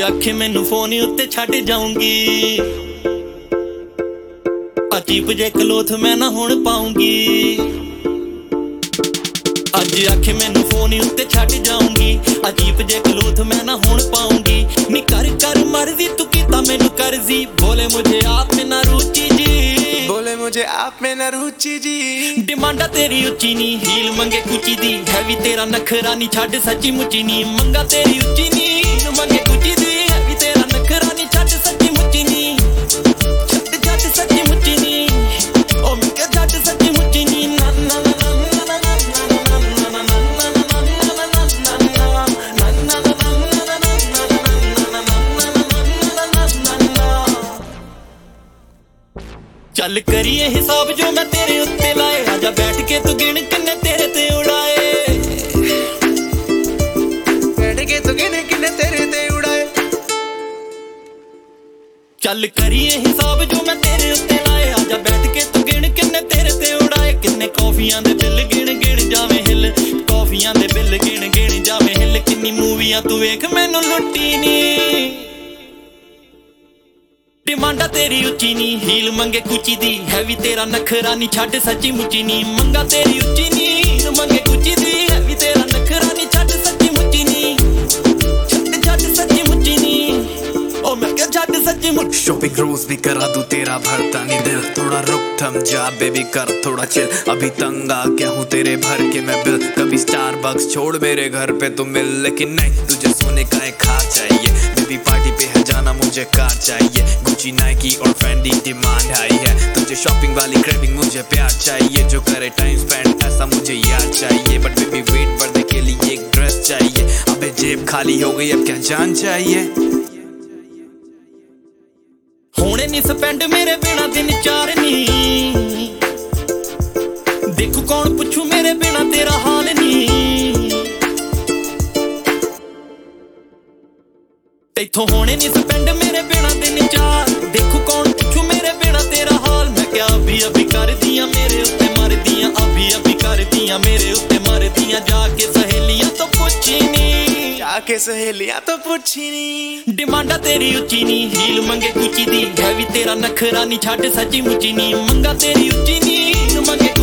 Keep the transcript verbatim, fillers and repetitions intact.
आखे मैनू फोन उत्ते छड्ड जाऊंगी अजीब जे क्लोथ मैं ना हुण पाऊंगी अज आखे मैनू फोन उत्ते छड्ड जाऊंगी अजीब जे क्लोथ मैं ना हुण पाऊंगी नी कर कर मर्जी तू कीता मैनू करजी बोले मुझे आप में ना रुचि जी बोले मुझे आप में ना रुचि जी डिमांडा तेरी उच्ची नी हील मंगे कुची दी है भी तेरा नखरा नी छड्ड सच्ची मुच्ची नी मंगा तेरी उच्ची नी हील मंगे कुची दी है भी तेरा नखरा नी छड्ड सच्ची मुच्ची नी छड्ड छड्ड सच्ची मुच्ची नी ओ मैं क्या छड्ड सच्ची मुच्ची नी ना ना ना चल करिए हिसाब जो मैं तेरे उत्ते लाए आजा बैठ के तू गिन किन्ने तेरे ते उड़ाए बैठ के तू गिन किन्ने तेरे ते उड़ाए चल करिए हिसाब जो मैं तेरे उत्ते लाए आजा बैठ के तू गिन किन्ने तेरे ते उड़ाए किन्ने कॉफियां दे बिल गिन गिन जावे हिल कॉफियां दे बिल गिन गिन जावे हिल किन्नी मूवियां तू वेख मैनू लुट्टी नी डिमांडा तेरी उच्ची नी हील मंगे कुची दी है भी तेरा नखरा नी छड्ड सच्ची मुच्ची नी मंगा तेरी उच्ची नी हील मंगे कुची दी है भी तेरा नखरा नी छड्ड सच्ची मुच्ची नी छड्ड छड्ड सच्ची मुच्ची नी ओ मैं क्या छड्ड सच्ची मुच्ची शॉपिंग रोज भी करा दूं तेरा भरता नहीं दिल थोड़ा रुक थम जा बेबी कर थोड़ा चिल अभी तंग आ गया हूँ तेरे भर के मैं बिल कभी स्टारबक्स छोड़ मेरे घर पे तू मिल लेकिन नहीं तुझे सोने का एक खार चाहिए बेबी पार्टी पे है जाना मुझे कार चाहिए गुची नाइकी और फेंडी डिमांड आई है तुझे शॉपिंग वाली क्रेविंग मुझे प्यार चाहिए जो करे टाइम स्पेंड ऐसा मुझे याद चाहिए बट बेबी वेट बर्थडे के लिए एक ड्रेस चाहिए अबे जेब खाली हो गई अब क्या जान चाहिए होने नी स्पेंड मेरे बिना दिन चार नी देखू कौन पुछू मेरे बिना तेरा हाल नी इथों होने नी स्पेंड मेरे बिना दिन चार देखू कौन पुछू मेरे बिना तेरा हाल मैं क्या अभी अभी कर दियां मेरे उत्ते मर दियां अभी अभी कर दियां मेरे उत्ते मर दियां जाके सहेलियां तो पुछी नी जाके सहेलियां तो पुछी नी डिमांडा तेरी उच्ची नी हील मंगे कुची दी है भी तेरा नखरा नी छड्ड सच्ची मुच्ची नी मंगा तेरी उच्ची नी हील मंगे